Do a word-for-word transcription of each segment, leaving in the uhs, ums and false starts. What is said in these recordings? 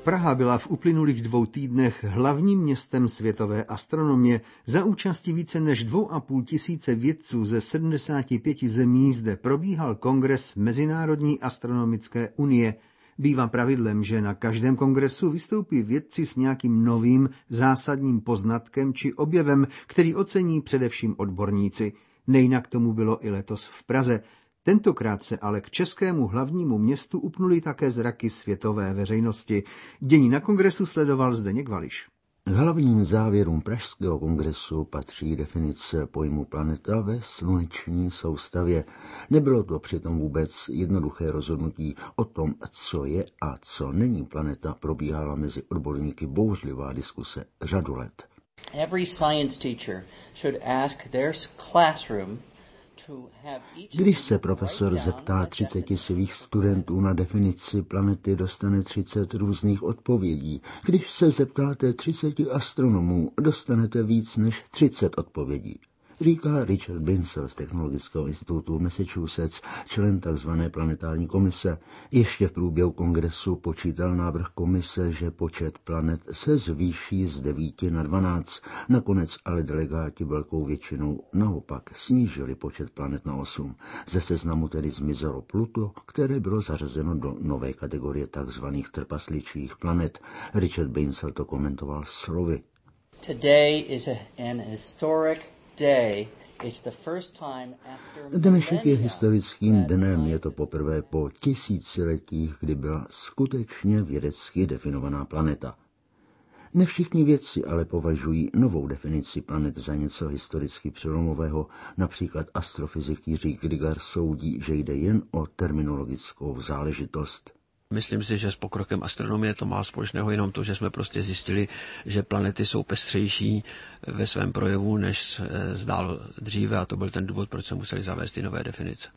Praha byla v uplynulých dvou týdnech hlavním městem světové astronomie. Za účasti více než dvou a půl tisíce vědců ze sedmdesáti pěti zemí zde probíhal kongres Mezinárodní astronomické unie. Bývá pravidlem, že na každém kongresu vystoupí vědci s nějakým novým zásadním poznatkem či objevem, který ocení především odborníci. Nejnak tomu bylo i letos v Praze. Tentokrát se ale k českému hlavnímu městu upnuly také zraky světové veřejnosti. Dění na kongresu sledoval Zdeněk Vališ. K hlavním závěrům pražského kongresu patří definice pojmu planeta ve sluneční soustavě. Nebylo to přitom vůbec jednoduché rozhodnutí o tom, co je a co není planeta, probíhala mezi odborníky bouřlivá diskuse řadu let. Every science teacher should ask their classroom. Když se profesor zeptá třiceti svých studentů na definici planety, dostane třicet různých odpovědí. Když se zeptáte třiceti astronomů, dostanete víc než třicet odpovědí. Říká Richard Binsel z Technologického institutu Massachusetts, člen tzv. Planetární komise. Ještě v průběhu kongresu počítal návrh komise, že počet planet se zvýší z devíti na dvanáct. Nakonec ale delegáti velkou většinou naopak snížili počet planet na osm. Ze seznamu tedy zmizelo Pluto, které bylo zařazeno do nové kategorie tzv. Trpasličích planet. Richard Binsel to komentoval slovy. Today is a, an historic Dnešek je historickým dnem, je to poprvé po tisíciletích, kdy byla skutečně vědecky definovaná planeta. Ne všichni vědci ale považují novou definici planet za něco historicky přelomového, například astrofyzik Jiří Grigar soudí, že jde jen o terminologickou záležitost. Myslím si, že s pokrokem astronomie to má společného jenom to, že jsme prostě zjistili, že planety jsou pestřejší ve svém projevu, než zdál dříve, a to byl ten důvod, proč se museli zavést ty nové definice.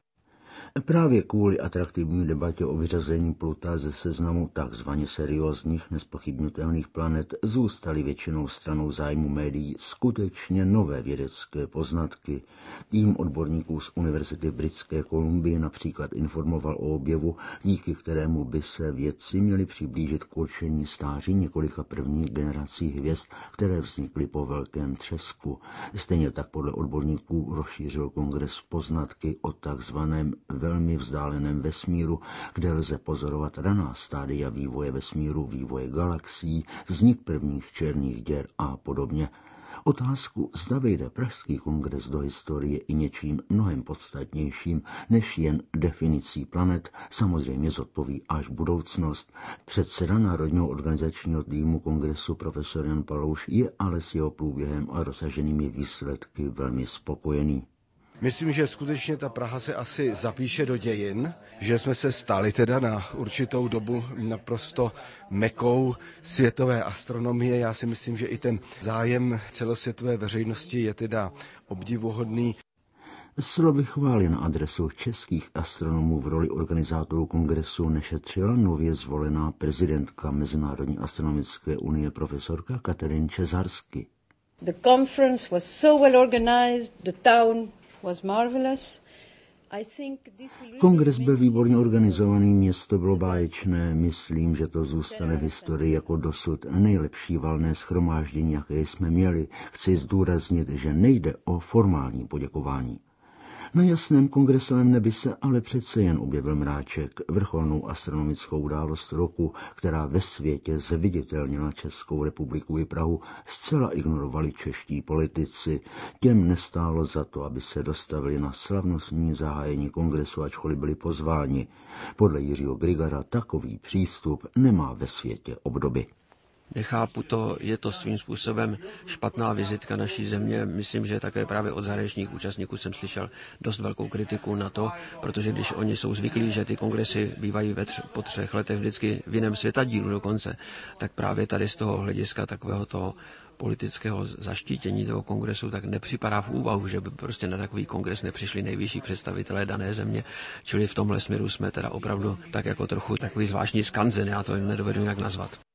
Právě kvůli atraktivní debatě o vyřazení Pluta ze seznamu takzvaně seriózních nezpochybnitelných planet zůstaly většinou stranou zájmu médií skutečně nové vědecké poznatky. Tým odborníků z Univerzity Britské Kolumbie například informoval o objevu, díky kterému by se vědci měli přiblížit k určení stáří několika prvních generací hvězd, které vznikly po velkém třesku. Stejně tak podle odborníků rozšířil kongres poznatky o takzvaném velmi vzdáleném vesmíru, kde lze pozorovat raná stádia vývoje vesmíru, vývoje galaxií, vznik prvních černých děr a podobně. Otázku, zda vejde pražský kongres do historie i něčím mnohem podstatnějším než jen definicí planet, samozřejmě zodpoví až budoucnost. Předseda Národního organizačního týmu kongresu profesor Jan Palouš je ale s jeho průběhem a dosaženými výsledky velmi spokojený. Myslím, že skutečně ta Praha se asi zapíše do dějin, že jsme se stali teda na určitou dobu naprosto mekou světové astronomie. Já si myslím, že i ten zájem celosvětové veřejnosti je teda obdivuhodný. Slovy chvály na adresu českých astronomů v roli organizátorů kongresu nešetřila nově zvolená prezidentka Mezinárodní astronomické unie profesorka Kateřina Cesarsky. The conference was so well organized, the town was marvelous. I think this will really Kongres byl výborně organizovaný, město bylo báječné. Myslím, že to zůstane v historii jako dosud nejlepší valné shromáždění, jaké jsme měli. Chci zdůraznit, že nejde o formální poděkování. Na jasném kongresovém nebi se ale přece jen objevil mráček, vrcholnou astronomickou událost roku, která ve světě zviditelnila Českou republiku i Prahu, zcela ignorovali čeští politici. Těm nestálo za to, aby se dostavili na slavnostní zahájení kongresu, ačkoliv byli pozváni. Podle Jiřího Grigara takový přístup nemá ve světě obdoby. Nechápu to, je to svým způsobem špatná vizitka naší země. Myslím, že také právě od zahraničních účastníků jsem slyšel dost velkou kritiku na to, protože když oni jsou zvyklí, že ty kongresy bývají ve tř- po třech letech vždycky v jiném světadílu dokonce, tak právě tady z toho hlediska takového toho politického zaštítění toho kongresu, tak nepřipadá v úvahu, že by prostě na takový kongres nepřišli nejvyšší představitelé dané země. Čili v tomhle směru jsme teda opravdu tak jako trochu takový zvláštní skanzen, já to nedovedu jinak nazvat.